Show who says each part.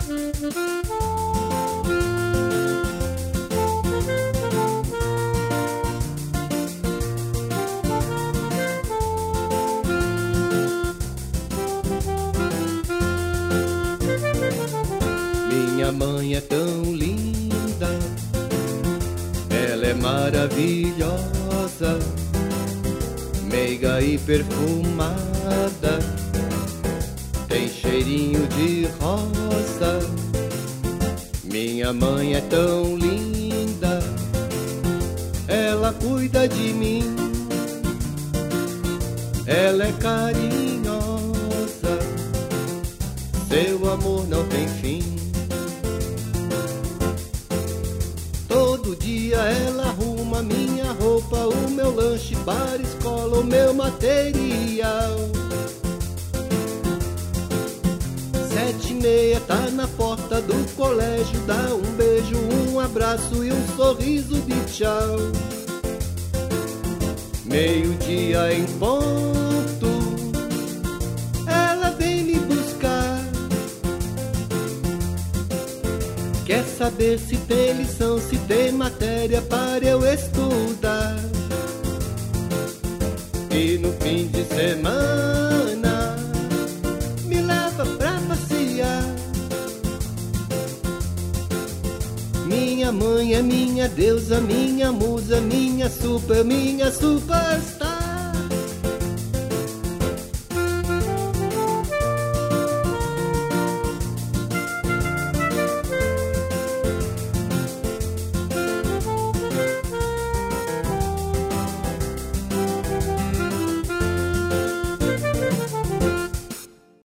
Speaker 1: Minha mãe é tão linda, ela é maravilhosa, meiga e perfumada, tem cheirinho de rosa. Minha mãe é tão linda, ela cuida de mim, ela é carinhosa, seu amor não tem fim. Todo dia ela arruma minha roupa, o meu lanche para escola, o meu material. 7h30 tá na porta do colégio, dá um beijo, um abraço e um sorriso de tchau. 12:00 em ponto, ela vem me buscar. Quer saber se tem lição, se tem matéria para eu estudar. E no fim de semana me leva pra passear. Minha mãe é minha deusa, minha musa, minha superstar.